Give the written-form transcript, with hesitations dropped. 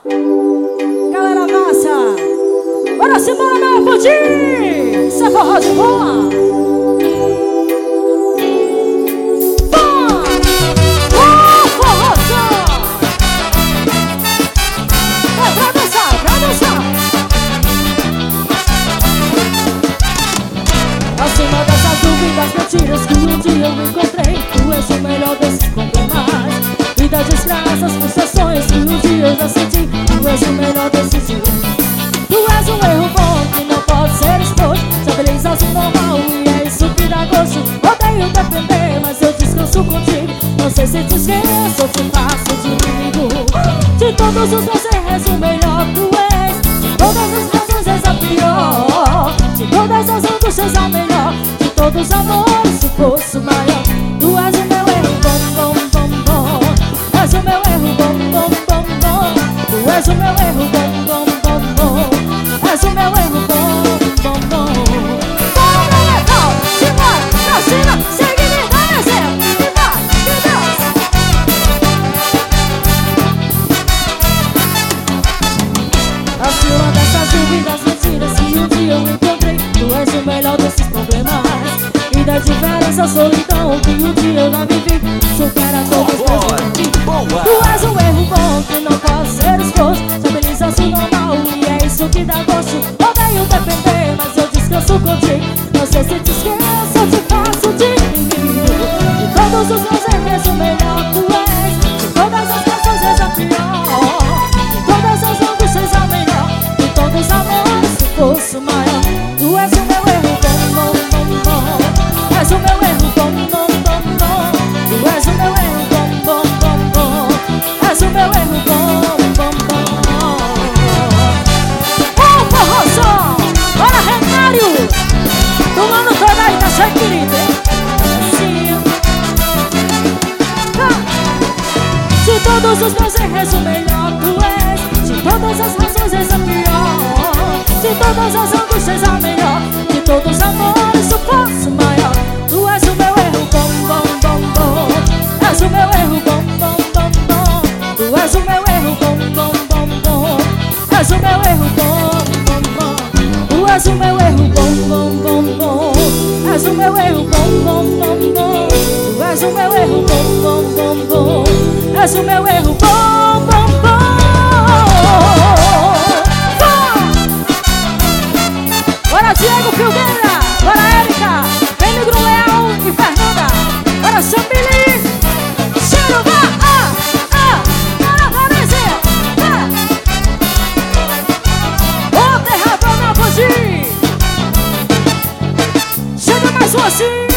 Galera massa! Bora simbora, meu pudim! Isso é forró de boa! Acima dessas dúvidas, mentiras que um dia eu encontrei, tu és o melhor desses problemas e das desgraças, frustrações que um dia eu já senti. Tu és o melhor desses dias. Tu és um erro bom que não pode ser exposto. Estabilizas o normal e é isso que dá gosto. Odeio depender, mas eu descanso contigo. Não sei se te esqueço ou te faço de inimigo. De todos os meus erros, o melhor tu és. De todas as razões és a pior. De todas as angústias a melhor. De todos os amores o fosse maior. Tu és o meu erro bom, bom, bom, bom. És o meu erro bom, bom, bom, bom. Tu és o meu erro bom, bom, bom, bom. És o meu erro bom, bom, bom. Bora, meu legal, simbora, pra cima, segue me dando exemplo. E vai, e dança. Acima dessas dúvidas, mentiras que um dia eu encontrei, tu és o melhor desses problemas e da diferença, solidão que um dia eu já vivi. Supera todos os meus. Tu és um erro bom que não pode ser exposto. Estabiliza-se o normal e é isso que dá gosto. Odeio depender, mas eu descanso contigo. Não sei se te esqueço ou te faço de inimigo. De todos os meus erros, o melhor tu és. De todas as canções és a pior. De todas as angústias a melhor. De todos os amores tu fosse o maior. Tu és o meu erro bom, bom, bom, bom. És o meu erro bom, bom, bom, bom. Tu és o meu erro bom, bom, bom, bom. És o meu erro bom, bom, bom. Ô, forrozão! Bora, Renário! Tomando toda aí, tá cheio, querido, hein? Assim. De todos os meus erros, o melhor tu és. De todas as razões és a pior. De todas as angústias a melhor. De todos os amores o fosse maior. Tu és o meu erro bom, bom, bom, bom. És o meu erro bom, bom, bom, bom. Tu és o meu erro bom, bom, bom, bom. És o meu erro bom, bom, bom. Tu és o meu erro bom, bom, bom, bom. És o meu erro bom, bom, bom, bom. Tu és o meu erro bom, bom, bom, bom. És o meu erro bom, bom, bom. Bora, Diego Filgueira! Bora, Érica! Vem, Negro Leal e Fernanda! Bora, Chambili! Cheiro, vá! Bora, Varezinha! Ô, Terrador, meu fugir! Chega mais um assim!